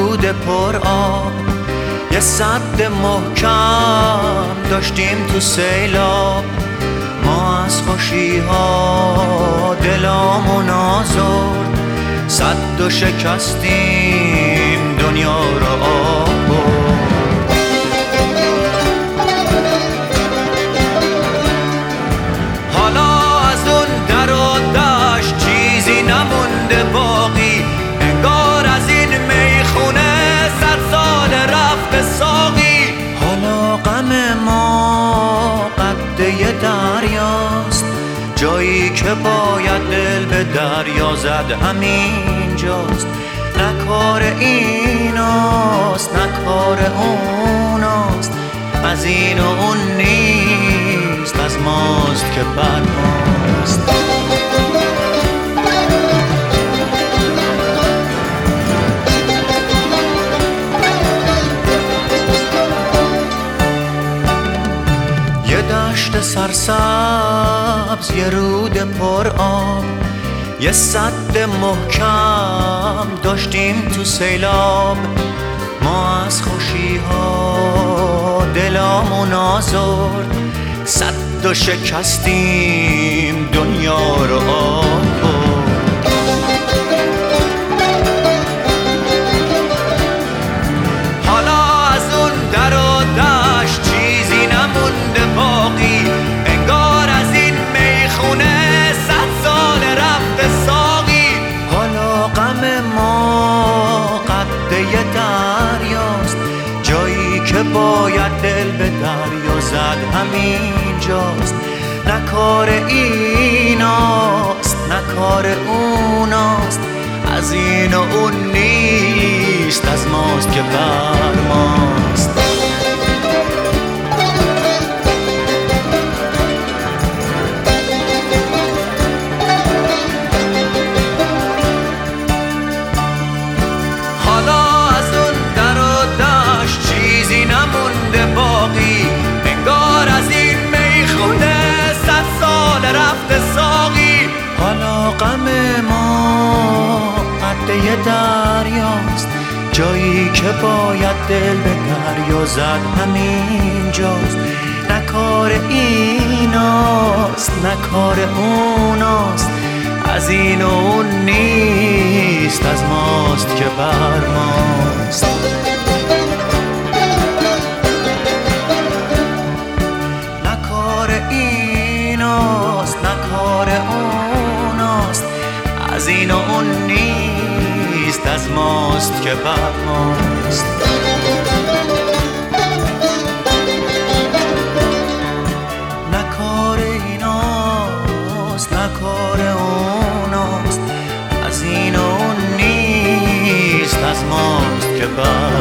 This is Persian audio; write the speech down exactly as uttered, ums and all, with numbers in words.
رود پر آب، یه سد محکم داشتیم تو سیلاب. ما از خوشی ها دلامون آزرد، سد و شکستیم دنیا رو آب برد. حالا از اون در و دشت چیزی نمونده باقی، انگار از این میخونه صد سال رفته ساقی. حالا غم ما قده دریاست، جایی که باید دل به دریا زد همینجاست. نه کار ایناست نه کار اوناست، از این و اون نیست، از ماست که بر ماست. یه دشت سرسبز، یه رود پر آب، یه سد محکم داشتیم تو سیلاب. ما از خوشی ها دلامون آزرد، سد و شکستیم دنیا رو آب برد. حالا از اون در و دشت چیزی نمونده باقی، انگار از این میخونه صد سال رفته ساقی. حالا غم ما قده دریاست، جایی که باید دل به دریا زد همینجاست. نه کار ایناست نه کار اوناست، از این و اون نیست، از ماست که بر ماست. حالا از اون در و دشت چیزی نمونده باقی، انگار از این میخونه صد سال رفته ساقی. حالا غم ما قده دریاست، جایی که باید دل به دریا زد همینجاست. نه کار ایناست نه کار اوناست، از این و اون نیست، از ماست که بر ماست. نه کار ایناست نه کار اوناست، از این و اون نیست، از ماست که بر ماست. نه کار ایناست نه کار اوناست، از این و اون نیست، از ماست که بر